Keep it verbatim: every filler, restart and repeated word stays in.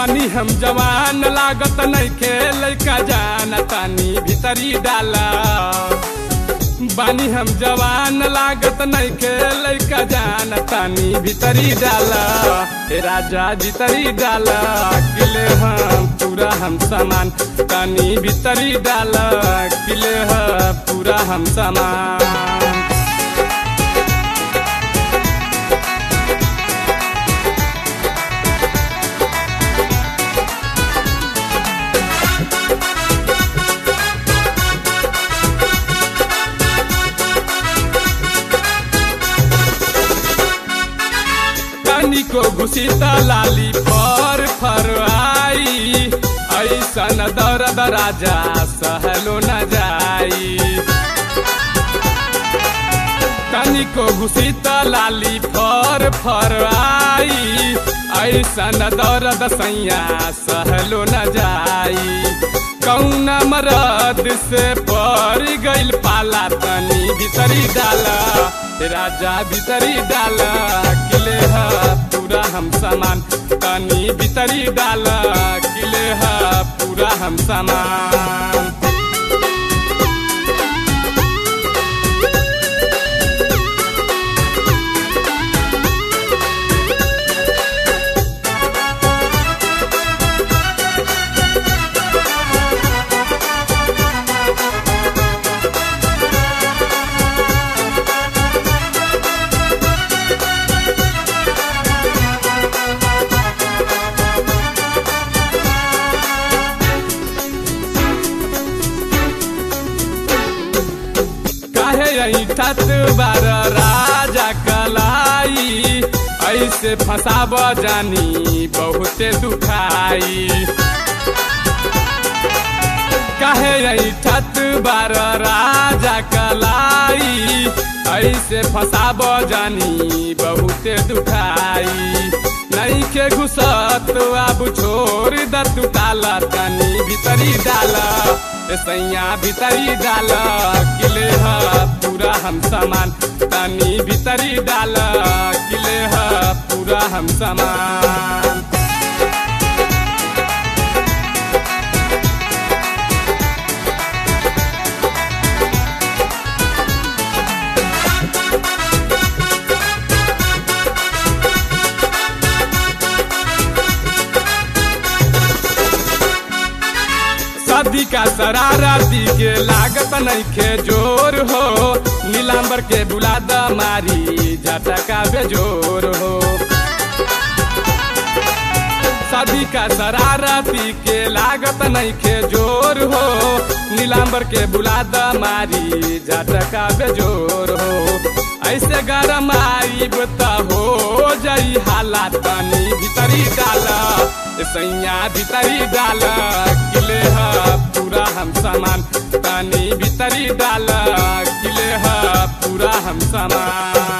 बानी हम जवान लागत नहीं खेल का जान तानी भीतरी डाला बानी हम जवान लागत नहीं खेल का जान तानी भीतरी डाला ए राजा भीतरी डाला किले हम पूरा हम सामान तानी भीतरी डाला किले है पूरा हम सामान। को घुसी लाली फर फर आई ऐसन दर्द राजा सहलो न जाई तनी को घुसी लाली फर फर आई ऐसन दर्द सैया सहलो न जाई कौन मरद से पर गइल पाला तनी भीतरी डाला राजा भीतरी डाला किले है पूरा हम सामान तनी भीतरी डाला किले है पूरा हम सामान। ठत बार राजा कलाई ऐसे फसाब जानी बहुते दुखाई काहे ठत बार राजा कलाई ऐसे फसाब जानी बहुते दुखाई नहीं के घुसत अब छोड़ दत डाला तनी भीतरी डाला सैया भीतरी डाला किले है पूरा हम सामान तनी भीतरी डाला किले है पूरा हम सामान। शादी का शरारती के लागत नहीं खे जोर हो नीलांबर के बुलाद मारी झटका बेजोर हो शादी का शरारती के लागत नहीं खे जोर हो नीलांबर के बुलाद मारी झटका बेजोर हो ऐसे गरम आई बता हो जाई हालात तनी भीतरी डाला सैया भीतरी डाला किले है पूरा हम सामान तनी भीतरी डाला किले है पूरा हम सामान।